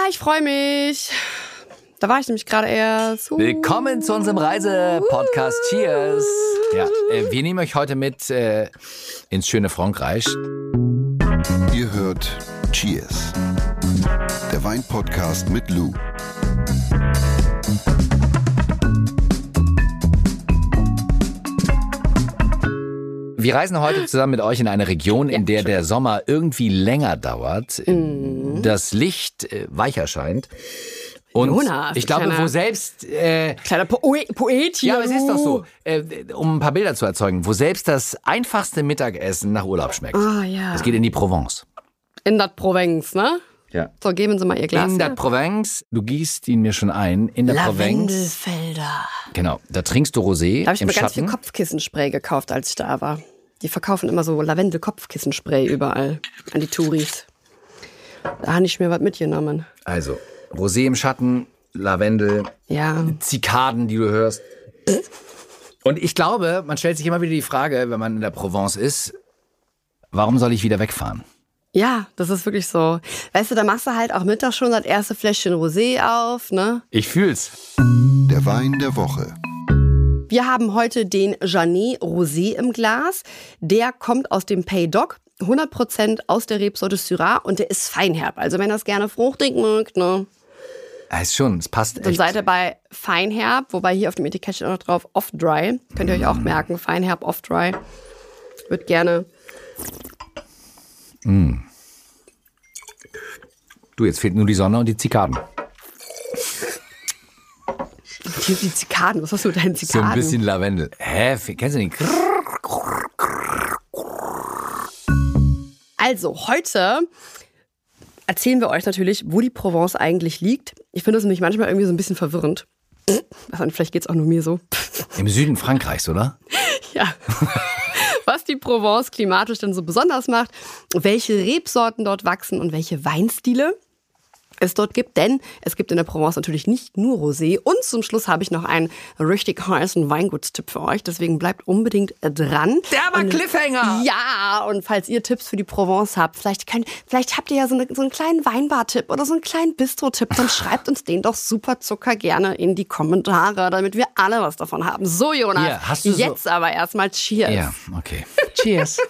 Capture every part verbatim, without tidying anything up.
ich freue mich. Da war ich nämlich gerade erst. Uh. Willkommen zu unserem Reise-Podcast. Cheers. Ja, äh, wir nehmen euch heute mit äh, ins schöne Frankreich. Ihr hört Cheers, der Wein-Podcast mit Lou. Wir reisen heute zusammen mit euch in eine Region, in der der Sommer irgendwie länger dauert, mm. das Licht äh, weicher scheint. Und Jonas, ich glaube, kleiner, wo selbst... Äh, kleiner Poet, Poet hier. Ja, aber es ist doch so, äh, um ein paar Bilder zu erzeugen, wo selbst das einfachste Mittagessen nach Urlaub schmeckt. Ah, ja. Es geht in die Provence. In der Provence, ne? Ja. So, geben Sie mal Ihr Glas. In der Provence, du gießt ihn mir schon ein, in der Provence. Lavendelfelder. Genau, da trinkst du Rosé Da habe ich im mir ganz Schatten. viel Kopfkissenspray gekauft, als ich da war. Die verkaufen immer so Lavendel-Kopfkissenspray überall an die Touris. Da habe ich mir was mitgenommen. Also, Rosé im Schatten, Lavendel, Ja. Zikaden, die du hörst. Und ich glaube, man stellt sich immer wieder die Frage, wenn man in der Provence ist, warum soll ich wieder wegfahren? Ja, das ist wirklich so. Weißt du, da machst du halt auch mittags schon das erste Fläschchen Rosé auf, ne? Ich fühl's. Der Wein der Woche. Wir haben heute den Jeannet Rosé im Glas. Der kommt aus dem Pays d'Oc, hundert Prozent aus der Rebsorte Syrah und der ist feinherb. Also wenn ihr das gerne fruchtig mögt, ne? Heißt schon, es passt echt. Dann seid ihr bei feinherb, wobei hier auf dem Etikett steht auch noch drauf off-dry. Könnt ihr euch auch merken, feinherb, off-dry. Wird gerne... Mm. Du, jetzt fehlt nur die Sonne und die Zikaden. Die, die Zikaden, was hast du mit deinen So Zikaden? ein bisschen Lavendel. Hä? Kennst du den? Also, heute erzählen wir euch natürlich, wo die Provence eigentlich liegt. Ich finde das nämlich manchmal irgendwie so ein bisschen verwirrend. Also, vielleicht geht es auch nur mir so. Im Süden Frankreichs, oder? Ja. Was die Provence klimatisch denn so besonders macht, welche Rebsorten dort wachsen und welche Weinstile es dort gibt, denn es gibt in der Provence natürlich nicht nur Rosé. Und zum Schluss habe ich noch einen richtig heißen Weingutstipp für euch. Deswegen bleibt unbedingt dran. Der war und, Cliffhanger! Ja, und falls ihr Tipps für die Provence habt, vielleicht, könnt, vielleicht habt ihr ja so, eine, so einen kleinen Weinbar-Tipp oder so einen kleinen Bistro-Tipp, dann schreibt uns den doch super Zucker gerne in die Kommentare, damit wir alle was davon haben. So, Jonas, Ja, hast du jetzt so aber erstmal Cheers. Ja, okay. Cheers.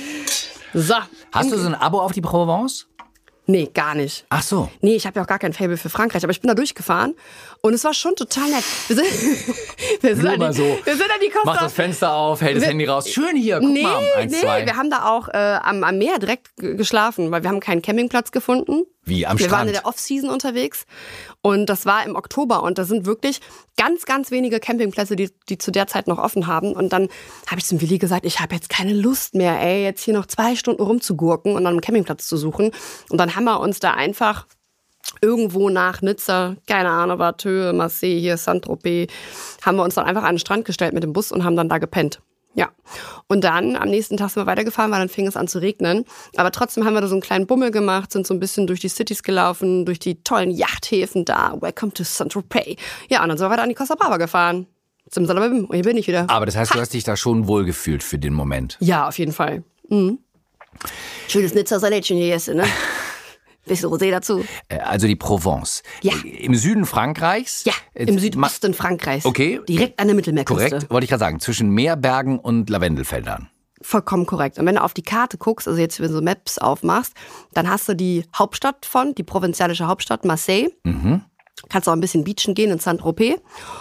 So. Hast du so ein Abo auf die Provence? Nee, gar nicht. Ach so. Nee, ich habe ja auch gar kein Faible für Frankreich, aber ich bin da durchgefahren und es war schon total nett. Wir sind, wir sind, Nur an, mal die, so. wir sind an die Costa... Mach das Fenster auf, hält das Wir- Handy raus. Schön hier, guck Nee, mal. Eins, nee, zwei. wir haben da auch äh, am, am Meer direkt g- geschlafen, weil wir haben keinen Campingplatz gefunden. Wie, am wir Strand? waren in der Off-Season unterwegs und das war im Oktober und da sind wirklich ganz, ganz wenige Campingplätze, die, die zu der Zeit noch offen haben. Und dann habe ich zum Willi gesagt, ich habe jetzt keine Lust mehr, ey, jetzt hier noch zwei Stunden rumzugurken und dann einen Campingplatz zu suchen. Und dann haben wir uns da einfach irgendwo nach Nizza, keine Ahnung, Wateux, Marseille, hier Saint-Tropez, haben wir uns dann einfach an den Strand gestellt mit dem Bus und haben dann da gepennt. Ja. Und dann am nächsten Tag sind wir weitergefahren, weil dann fing es an zu regnen. Aber trotzdem haben wir da so einen kleinen Bummel gemacht, sind so ein bisschen durch die Cities gelaufen, durch die tollen Yachthäfen da. Welcome to Saint-Tropez. Ja, und dann sind wir weiter an die Costa Brava gefahren. Simsalabim. Und hier bin ich wieder. Aber das heißt, du hast dich da schon wohlgefühlt für den Moment. Ja, auf jeden Fall. Mhm. Schönes Nizza Salätchen hier jetzt, ne? Bisschen Rosé dazu. Äh, Also die Provence. Ja. Äh, Im Süden Frankreichs. Ja, Äh, im ma- Südosten Frankreichs. Okay. Direkt an der Mittelmeerküste. Korrekt, wollte ich gerade sagen. Zwischen Meerbergen und Lavendelfeldern. Vollkommen korrekt. Und wenn du auf die Karte guckst, also jetzt, wenn du so Maps aufmachst, dann hast du die Hauptstadt von, die provinzialische Hauptstadt Marseille. Mhm. Kannst auch ein bisschen beachen gehen in Saint-Tropez.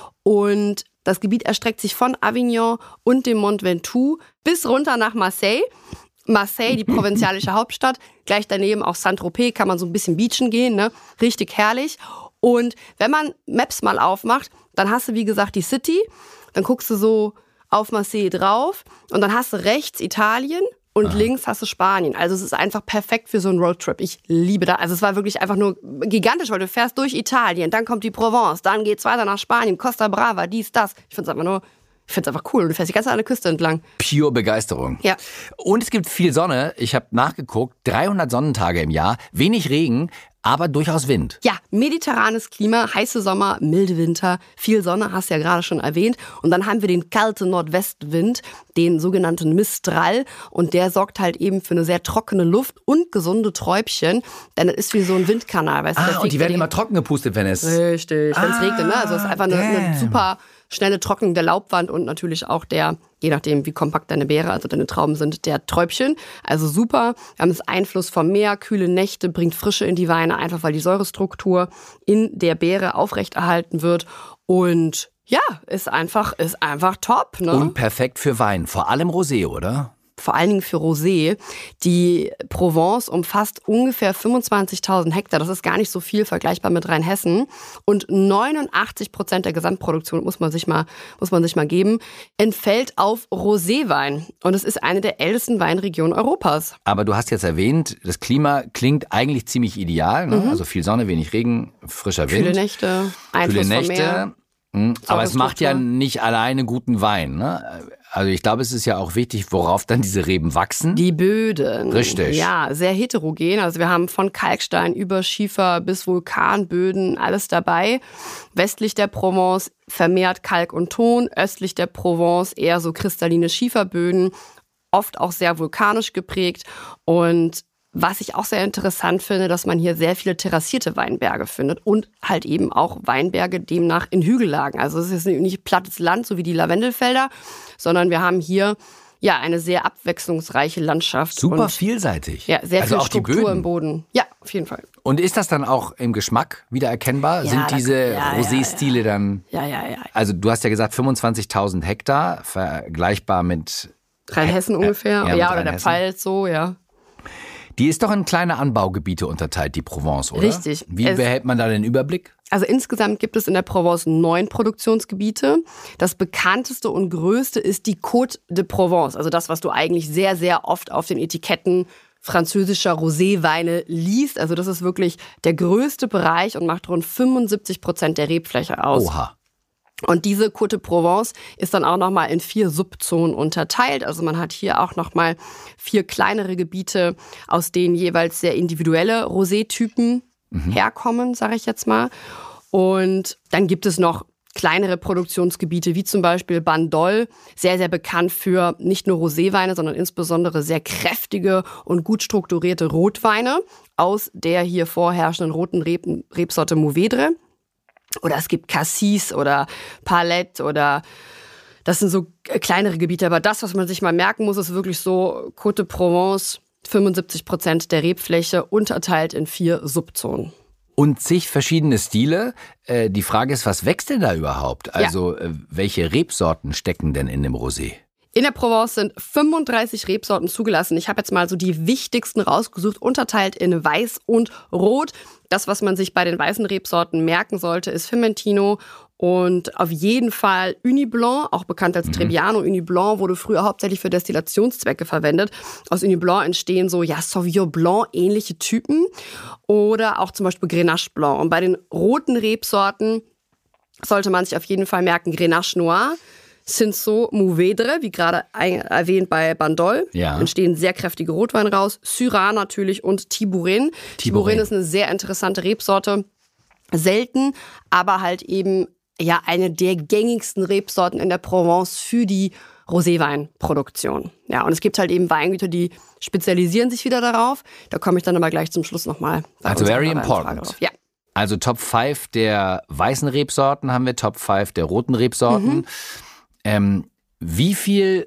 Und das Gebiet erstreckt sich von Avignon und dem Mont Ventoux bis runter nach Marseille. Marseille, die provinzialische Hauptstadt. Gleich daneben auch Saint-Tropez, kann man so ein bisschen beachen gehen, ne? Richtig herrlich. Und wenn man Maps mal aufmacht, dann hast du, wie gesagt, die City. Dann guckst du so auf Marseille drauf und dann hast du rechts Italien und Aha. links hast du Spanien. Also es ist einfach perfekt für so einen Roadtrip. Ich liebe das. Also es war wirklich einfach nur gigantisch, weil du fährst durch Italien, dann kommt die Provence, dann geht's weiter nach Spanien, Costa Brava, dies, das. Ich find's einfach nur... Ich finde es einfach cool. Du fährst die ganze Zeit an der Küste entlang. Pure Begeisterung. Ja. Und es gibt viel Sonne. Ich habe nachgeguckt. dreihundert Sonnentage im Jahr. Wenig Regen. aber durchaus Wind. Ja, mediterranes Klima, heiße Sommer, milde Winter, viel Sonne, hast du ja gerade schon erwähnt. Und dann haben wir den kalten Nordwestwind, den sogenannten Mistral. Und der sorgt halt eben für eine sehr trockene Luft und gesunde Träubchen. Denn es ist wie so ein Windkanal. Weißt du, Ah, und die werden die immer trocken gepustet, wenn es... Richtig, wenn es Ah, regnet. Ne? Also es ist einfach eine, eine super schnelle Trocknung der Laubwand und natürlich auch der, je nachdem wie kompakt deine Beere, also deine Trauben sind, der Träubchen. Also super. Wir haben das Einfluss vom Meer, kühle Nächte, bringt Frische in die Weine, einfach weil die Säurestruktur in der Beere aufrechterhalten wird. Und ja, ist einfach, ist einfach top. Ne? Und perfekt für Wein, vor allem Rosé, oder? Vor allen Dingen für Rosé. Die Provence umfasst ungefähr fünfundzwanzigtausend Hektar. Das ist gar nicht so viel, vergleichbar mit Rheinhessen. Und neunundachtzig Prozent der Gesamtproduktion, muss man sich mal, muss man sich mal geben, entfällt auf Roséwein. Und es ist eine der ältesten Weinregionen Europas. Aber du hast jetzt erwähnt, das Klima klingt eigentlich ziemlich ideal. Ne? Mhm. Also viel Sonne, wenig Regen, frischer Wind. Kühle Nächte, Einfluss Kühle vom Meer. Nächte. Aber es macht ja nicht alleine guten Wein, ne? Also ich glaube, es ist ja auch wichtig, worauf dann diese Reben wachsen. Die Böden. Richtig. Ja, sehr heterogen. Also wir haben von Kalkstein über Schiefer bis Vulkanböden alles dabei. Westlich der Provence vermehrt Kalk und Ton. Östlich der Provence eher so kristalline Schieferböden. Oft auch sehr vulkanisch geprägt. Und was ich auch sehr interessant finde, dass man hier sehr viele terrassierte Weinberge findet und halt eben auch Weinberge demnach in Hügellagen. Also es ist nicht plattes Land, so wie die Lavendelfelder, sondern wir haben hier ja eine sehr abwechslungsreiche Landschaft. Super und, vielseitig. Ja, sehr also viel auch Struktur die Böden. im Boden. Ja, auf jeden Fall. Und ist das dann auch im Geschmack wieder erkennbar? Ja, Sind da- diese ja, Rosé-Stile ja, ja. dann... Ja, ja, ja. Also du hast ja gesagt fünfundzwanzigtausend Hektar, vergleichbar mit... Rheinhessen ungefähr. ja, Ja, mit oder der Rheinhessen. Pfalz so, ja. Die ist doch in kleine Anbaugebiete unterteilt, die Provence, oder? Richtig. Wie Es- behält man da den Überblick? Also insgesamt gibt es in der Provence neun Produktionsgebiete. Das bekannteste und größte ist die Côte de Provence. Also das, was du eigentlich sehr, sehr oft auf den Etiketten französischer Roséweine liest. Also das ist wirklich der größte Bereich und macht rund fünfundsiebzig Prozent der Rebfläche aus. Oha. Und diese Côte de Provence ist dann auch nochmal in vier Subzonen unterteilt. Also man hat hier auch nochmal vier kleinere Gebiete, aus denen jeweils sehr individuelle Rosé-Typen mhm. herkommen, sage ich jetzt mal. Und dann gibt es noch kleinere Produktionsgebiete, wie zum Beispiel Bandol, sehr, sehr bekannt für nicht nur Roséweine, sondern insbesondere sehr kräftige und gut strukturierte Rotweine aus der hier vorherrschenden roten Reb- Rebsorte Mourvèdre. Oder es gibt Cassis oder Palette oder das sind so kleinere Gebiete. Aber das, was man sich mal merken muss, ist wirklich so Côte de Provence, fünfundsiebzig Prozent der Rebfläche, unterteilt in vier Subzonen. Und zig verschiedene Stile. Äh, die Frage ist, was wächst denn da überhaupt? Also ja. äh, welche Rebsorten stecken denn in dem Rosé? In der Provence sind fünfunddreißig Rebsorten zugelassen. Ich habe jetzt mal so die wichtigsten rausgesucht, unterteilt in Weiß und Rot. Das, was man sich bei den weißen Rebsorten merken sollte, ist Fimentino und auf jeden Fall Uni Blanc, auch bekannt als Trebbiano. Mhm. Uni Blanc wurde früher hauptsächlich für Destillationszwecke verwendet. Aus Uni Blanc entstehen so ja Sauvignon Blanc ähnliche Typen oder auch zum Beispiel Grenache Blanc. Und bei den roten Rebsorten sollte man sich auf jeden Fall merken Grenache Noir, Cinsault, Mourvèdre, wie gerade erwähnt bei Bandol, ja. entstehen sehr kräftige Rotweine raus. Syrah natürlich und Tibourin. Tibourin ist eine sehr interessante Rebsorte. Selten, aber halt eben ja eine der gängigsten Rebsorten in der Provence für die Roséweinproduktion. Ja, und es gibt halt eben Weingüter, die spezialisieren sich wieder darauf. Da komme ich dann aber gleich zum Schluss nochmal. Also very important. Ja. Also Top fünf der weißen Rebsorten haben wir, Top fünf der roten Rebsorten. Mhm. Ähm, wie viel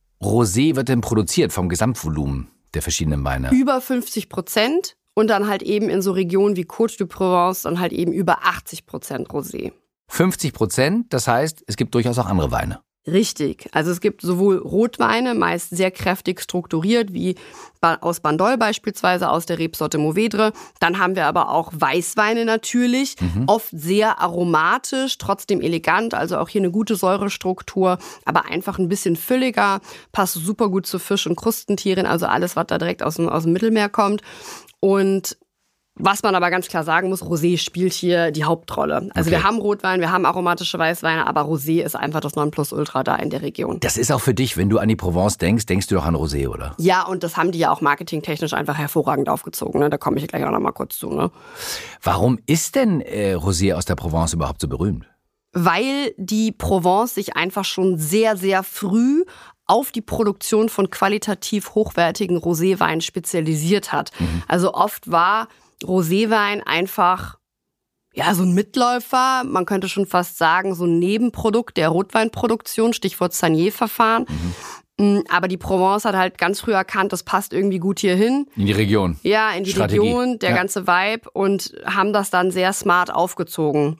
Rosé wird denn produziert vom Gesamtvolumen der verschiedenen Weine? Über fünfzig Prozent und dann halt eben in so Regionen wie Côte de Provence dann halt eben über achtzig Prozent Rosé. fünfzig Prozent, das heißt, es gibt durchaus auch andere Weine. Richtig. Also es gibt sowohl Rotweine, meist sehr kräftig strukturiert, wie aus Bandol beispielsweise, aus der Rebsorte Mourvèdre. Dann haben wir aber auch Weißweine natürlich, mhm. oft sehr aromatisch, trotzdem elegant, also auch hier eine gute Säurestruktur, aber einfach ein bisschen fülliger, passt super gut zu Fisch- und Krustentieren, also alles, was da direkt aus dem, aus dem Mittelmeer kommt. Und Was man aber ganz klar sagen muss, Rosé spielt hier die Hauptrolle. Also Okay. wir haben Rotwein, wir haben aromatische Weißweine, aber Rosé ist einfach das Nonplusultra da in der Region. Das ist auch für dich, wenn du an die Provence denkst, denkst du doch an Rosé, oder? Ja, und das haben die ja auch marketingtechnisch einfach hervorragend aufgezogen. Ne? Da komme ich gleich auch noch mal kurz zu. Ne? Warum ist denn äh, Rosé aus der Provence überhaupt so berühmt? Weil die Provence sich einfach schon sehr, sehr früh auf die Produktion von qualitativ hochwertigen Roséwein spezialisiert hat. Mhm. Also oft war Roséwein einfach ja so ein Mitläufer, man könnte schon fast sagen, so ein Nebenprodukt der Rotweinproduktion, Stichwort Sagnier-Verfahren. Mhm. Aber die Provence hat halt ganz früh erkannt, das passt irgendwie gut hier hin. In die Region. Ja, in die Strategie. Region, der ja. ganze Vibe und haben das dann sehr smart aufgezogen.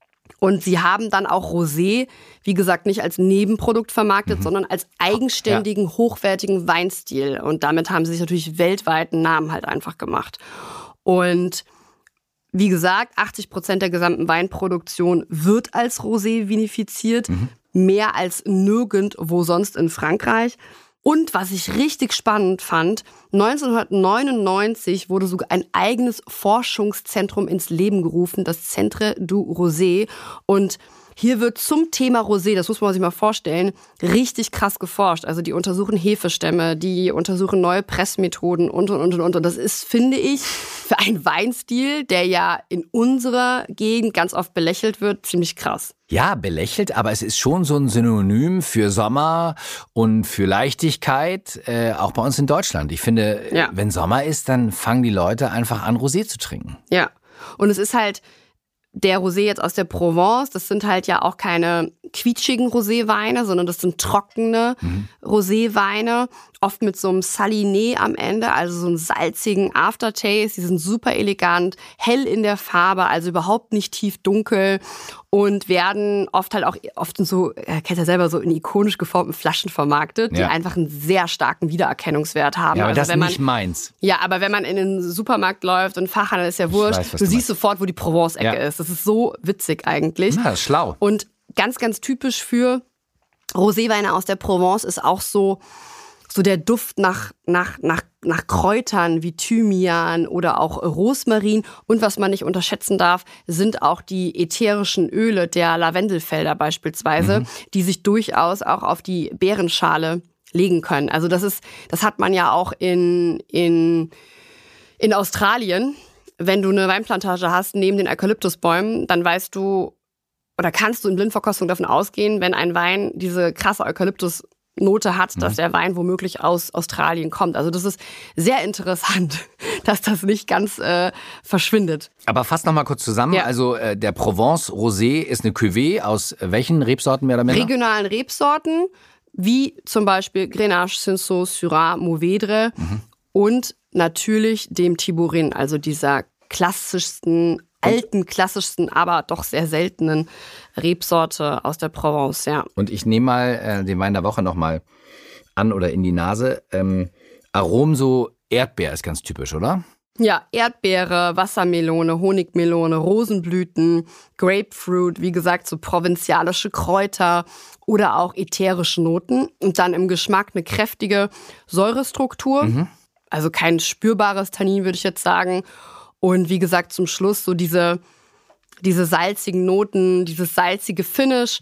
Und sie haben dann auch Rosé, wie gesagt, nicht als Nebenprodukt vermarktet, mhm. sondern als eigenständigen, ja. hochwertigen Weinstil. Und damit haben sie sich natürlich weltweit einen Namen halt einfach gemacht. Und wie gesagt, achtzig Prozent der gesamten Weinproduktion wird als Rosé vinifiziert. Mhm. Mehr als nirgendwo sonst in Frankreich. Und was ich richtig spannend fand, neunzehnhundertneunundneunzig wurde sogar ein eigenes Forschungszentrum ins Leben gerufen, das Centre du Rosé. Und hier wird zum Thema Rosé, das muss man sich mal vorstellen, richtig krass geforscht. Also die untersuchen Hefestämme, die untersuchen neue Pressmethoden und, und, und, und. Und das ist, finde ich, für einen Weinstil, der ja in unserer Gegend ganz oft belächelt wird, ziemlich krass. Ja, belächelt, aber es ist schon so ein Synonym für Sommer und für Leichtigkeit, äh, auch bei uns in Deutschland. Ich finde, ja. wenn Sommer ist, dann fangen die Leute einfach an, Rosé zu trinken. Ja, und es ist halt der Rosé jetzt aus der Provence, das sind halt ja auch keine quietschigen Roséweine, sondern das sind trockene mhm. Roséweine, oft mit so einem Saliné am Ende, also so einem salzigen Aftertaste. Die sind super elegant, hell in der Farbe, also überhaupt nicht tief dunkel und werden oft halt auch oft in so, äh, kennt ihr selber, so in ikonisch geformten Flaschen vermarktet, die ja. einfach einen sehr starken Wiedererkennungswert haben. Ja, aber also das wenn man, nicht meins. Ja, aber wenn man in den Supermarkt läuft und Fachhandel ist ja wurscht, weiß, du, du siehst sofort, wo die Provence-Ecke ja. ist. Das ist so witzig eigentlich. Na, das ist schlau. Und ganz, ganz typisch für Roséweine aus der Provence ist auch so, so der Duft nach, nach, nach, nach Kräutern wie Thymian oder auch Rosmarin. Und was man nicht unterschätzen darf, sind auch die ätherischen Öle der Lavendelfelder beispielsweise, mhm. die sich durchaus auch auf die Beerenschale legen können. Also das ist, das hat man ja auch in, in, in Australien. Wenn du eine Weinplantage hast neben den Eukalyptusbäumen, dann weißt du oder kannst du in Blindverkostung davon ausgehen, wenn ein Wein diese krasse Eukalyptusnote hat, mhm. dass der Wein womöglich aus Australien kommt. Also das ist sehr interessant, dass das nicht ganz äh, verschwindet. Aber fass noch mal kurz zusammen. Ja. Also äh, der Provence Rosé ist eine Cuvée aus welchen Rebsorten mehr oder minder? Regionalen Rebsorten, wie zum Beispiel Grenache, Cinsault, Syrah, Mourvèdre mhm. und natürlich dem Thiborin, also dieser klassischsten alten, klassischsten, aber doch sehr seltenen Rebsorte aus der Provence, ja. Und ich nehme mal äh, den Wein der Woche nochmal an oder in die Nase. Ähm, Aromen so Erdbeer ist ganz typisch, oder? Ja, Erdbeere, Wassermelone, Honigmelone, Rosenblüten, Grapefruit, wie gesagt, so provinzialische Kräuter oder auch ätherische Noten. Und dann im Geschmack eine kräftige Säurestruktur, mhm. also kein spürbares Tannin, würde ich jetzt sagen. Und wie gesagt, zum Schluss so diese, diese salzigen Noten, dieses salzige Finish,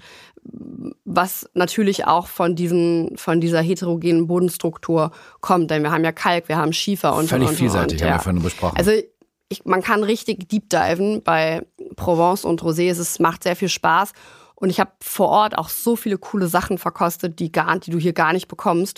was natürlich auch von, diesen, von dieser heterogenen Bodenstruktur kommt. Denn wir haben ja Kalk, wir haben Schiefer und Völlig und, vielseitig, und, haben ja. wir vorhin besprochen. Also ich, man kann richtig deep diven bei Provence und Rosé. Es macht sehr viel Spaß. Und ich habe vor Ort auch so viele coole Sachen verkostet, die, gar, die du hier gar nicht bekommst.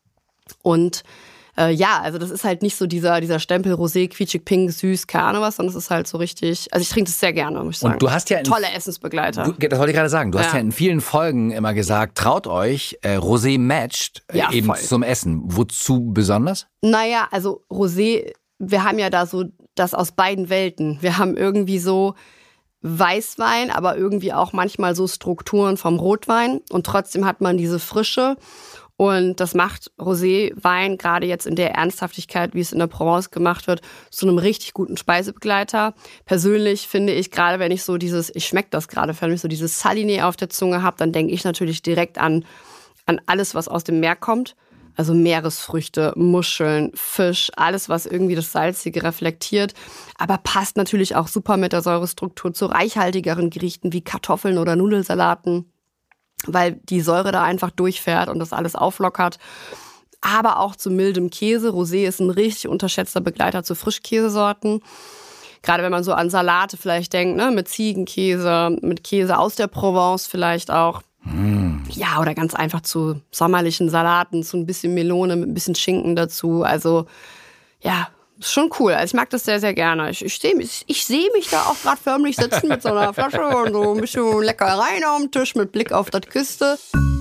Und Äh, ja, also das ist halt nicht so dieser, dieser Stempel Rosé, quietschig, pink, süß, keine Ahnung was, sondern es ist halt so richtig, also ich trinke das sehr gerne, muss ich sagen. Und du hast ja in, tolle Essensbegleiter. Du, das wollte ich gerade sagen, du ja. hast ja in vielen Folgen immer gesagt, traut euch, äh, Rosé matcht äh, ja, eben voll. zum Essen. Wozu besonders? Naja, also Rosé, wir haben ja da so das aus beiden Welten. Wir haben irgendwie so Weißwein, aber irgendwie auch manchmal so Strukturen vom Rotwein und trotzdem hat man diese Frische. Und das macht Roséwein, gerade jetzt in der Ernsthaftigkeit, wie es in der Provence gemacht wird, zu einem richtig guten Speisebegleiter. Persönlich finde ich, gerade wenn ich so dieses, ich schmecke das gerade, wenn ich so dieses Saliné auf der Zunge habe, dann denke ich natürlich direkt an, an alles, was aus dem Meer kommt. Also Meeresfrüchte, Muscheln, Fisch, alles, was irgendwie das Salzige reflektiert. Aber passt natürlich auch super mit der Säurestruktur zu reichhaltigeren Gerichten wie Kartoffeln oder Nudelsalaten, weil die Säure da einfach durchfährt und das alles auflockert. Aber auch zu mildem Käse. Rosé ist ein richtig unterschätzter Begleiter zu Frischkäsesorten. Gerade wenn man so an Salate vielleicht denkt, ne, mit Ziegenkäse, mit Käse aus der Provence vielleicht auch. Mm. Ja, oder ganz einfach zu sommerlichen Salaten, zu ein bisschen Melone mit ein bisschen Schinken dazu. Also ja, ist schon cool. Also ich mag das sehr, sehr gerne. Ich, ich sehe mich, ich seh mich da auch gerade förmlich sitzen mit so einer Flasche und so ein bisschen Leckereien auf dem Tisch mit Blick auf das Küste.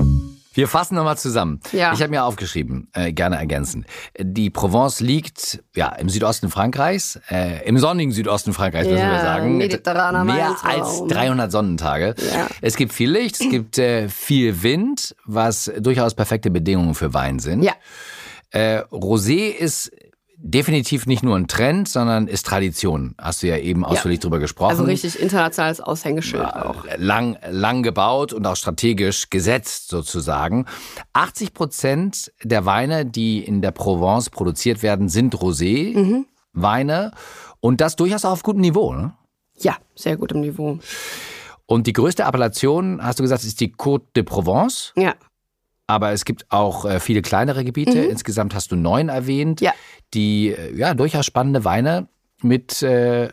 Wir fassen nochmal zusammen. Ja. Ich habe mir aufgeschrieben, äh, gerne ergänzen. Die Provence liegt ja im Südosten Frankreichs, äh, im sonnigen Südosten Frankreichs, müssen ja, wir sagen. Mediterraner Mehr als dreihundert Sonnentage. Ja. Es gibt viel Licht, es gibt äh, viel Wind, was durchaus perfekte Bedingungen für Wein sind. Ja. Äh, Rosé ist definitiv nicht nur ein Trend, sondern ist Tradition. Hast du ja eben ausführlich ja. drüber gesprochen. Also richtig internationales Aushängeschild ja, auch. Lang, lang gebaut und auch strategisch gesetzt sozusagen. achtzig Prozent der Weine, die in der Provence produziert werden, sind Rosé-Weine. Mhm. Und das durchaus auf gutem Niveau, ne? Ja, sehr gutem Niveau. Und die größte Appellation, hast du gesagt, ist die Côte de Provence. Ja. Aber es gibt auch äh, viele kleinere Gebiete. Mhm. Insgesamt hast du neun erwähnt, ja. die äh, ja durchaus spannende Weine mit äh,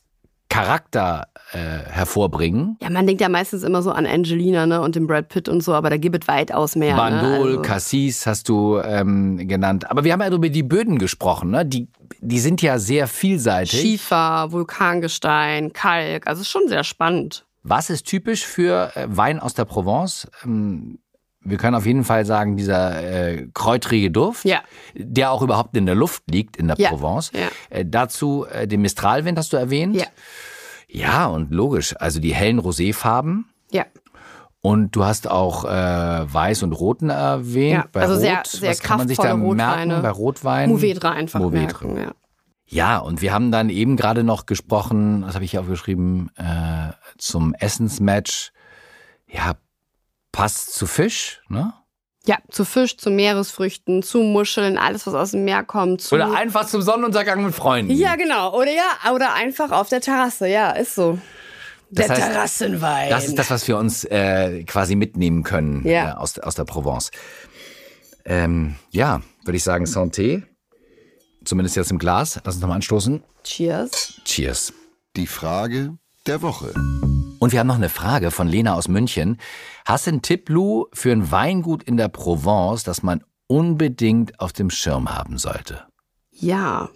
Charakter äh, hervorbringen. Ja, man denkt ja meistens immer so an Angelina, ne, und den Brad Pitt und so, aber da gibt es weitaus mehr. Bandol, ne? also. Cassis hast du ähm, genannt. Aber wir haben ja über die Böden gesprochen, ne? Die, die sind ja sehr vielseitig. Schiefer, Vulkangestein, Kalk, also schon sehr spannend. Was ist typisch für äh, Wein aus der Provence? Ähm, Wir können auf jeden Fall sagen, dieser äh, kräutrige Duft, ja. der auch überhaupt in der Luft liegt in der ja. Provence. Ja. Äh, dazu äh, den Mistralwind hast du erwähnt. Ja. Ja, und logisch, also die hellen Roséfarben. Ja. Und du hast auch äh, Weiß und Roten erwähnt. Ja, bei also Rot, sehr, sehr was kann man sich da Rotweine. merken bei Rotwein? Mourvèdre einfach Mourvèdre. merken, ja. Ja, und wir haben dann eben gerade noch gesprochen, das habe ich hier aufgeschrieben, äh, zum Essensmatch. Ja, passt zu Fisch, ne? Ja, zu Fisch, zu Meeresfrüchten, zu Muscheln, alles, was aus dem Meer kommt. Zu Oder einfach zum Sonnenuntergang mit Freunden. Ja, genau. Oder ja, oder einfach auf der Terrasse. Ja, ist so. Der das heißt, Terrassenwein. Das ist das, was wir uns äh, quasi mitnehmen können ja. äh, aus, aus der Provence. Ähm, ja, würde ich sagen, Santé. Zumindest jetzt im Glas. Lass uns nochmal anstoßen. Cheers. Cheers. Die Frage der Woche. Und wir haben noch eine Frage von Lena aus München. Hast du einen Tipp, Lou, für ein Weingut in der Provence, das man unbedingt auf dem Schirm haben sollte? Ja.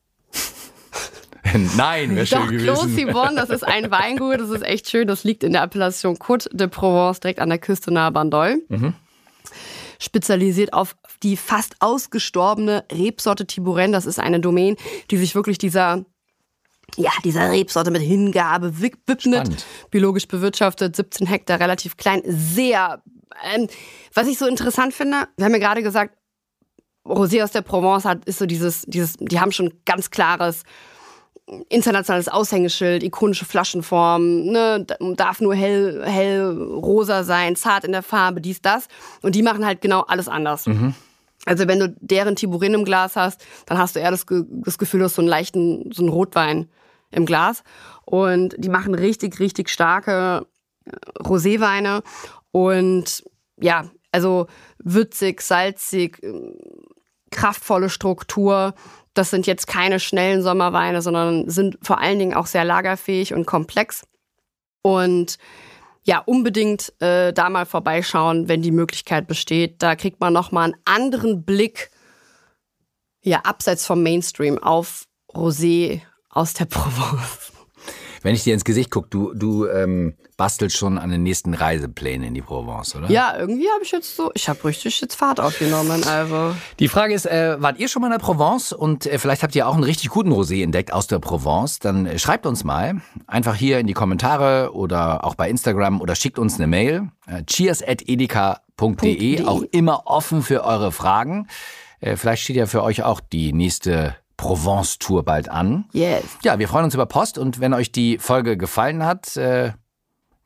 Nein, wäre schön Doch, gewesen. Clos Cibon, das ist ein Weingut, das ist echt schön. Das liegt in der Appellation Côte de Provence, direkt an der Küste nahe Bandol. Mhm. Spezialisiert auf die fast ausgestorbene Rebsorte Thibouren. Das ist eine Domain, die sich wirklich dieser... Ja, dieser Rebsorte mit Hingabe widmet, Spannend. Biologisch bewirtschaftet, siebzehn Hektar, relativ klein, sehr, ähm, was ich so interessant finde, wir haben ja gerade gesagt, Rosé aus der Provence hat, ist so dieses, dieses, die haben schon ganz klares internationales Aushängeschild, ikonische Flaschenform, ne, darf nur hell, hell rosa sein, zart in der Farbe, dies, das, und die machen halt genau alles anders. Mhm. Also wenn du deren Thibouren im Glas hast, dann hast du eher das, das Gefühl, du hast so einen leichten, so einen Rotwein im Glas. Und die machen richtig, richtig starke Roséweine. Und ja, also würzig, salzig, kraftvolle Struktur. Das sind jetzt keine schnellen Sommerweine, sondern sind vor allen Dingen auch sehr lagerfähig und komplex. Und ja, unbedingt äh, da mal vorbeischauen, wenn die Möglichkeit besteht. Da kriegt man nochmal einen anderen Blick, ja, abseits vom Mainstream auf Rosé aus der Provence. Wenn ich dir ins Gesicht gucke, du, du ähm, bastelst schon an den nächsten Reiseplänen in die Provence, oder? Ja, irgendwie habe ich jetzt so, ich habe richtig jetzt Fahrt aufgenommen, also. Die Frage ist, äh, wart ihr schon mal in der Provence und äh, vielleicht habt ihr auch einen richtig guten Rosé entdeckt aus der Provence, dann äh, schreibt uns mal, einfach hier in die Kommentare oder auch bei Instagram oder schickt uns eine Mail, äh, cheers at edeka punkt de, auch immer offen für eure Fragen. Äh, vielleicht steht ja für euch auch die nächste Provence-Tour bald an. Yes. Ja, wir freuen uns über Post und wenn euch die Folge gefallen hat, äh,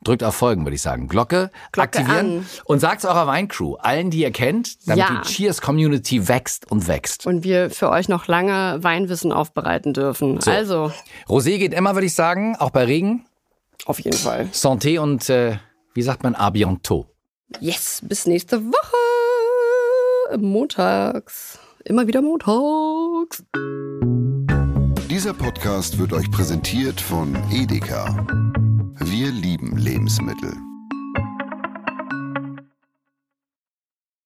drückt auf Folgen, würde ich sagen. Glocke, Glocke aktivieren an. und sagt's eurer Weincrew, allen, die ihr kennt, damit Ja. die Cheers-Community wächst und wächst. Und wir für euch noch lange Weinwissen aufbereiten dürfen. So. Also, Rosé geht immer, würde ich sagen, auch bei Regen. auf jeden Fall. Santé und, äh, wie sagt man, à bientôt. Yes, bis nächste Woche. Montags. Immer wieder montags. Dieser Podcast wird euch präsentiert von Edeka. Wir lieben Lebensmittel.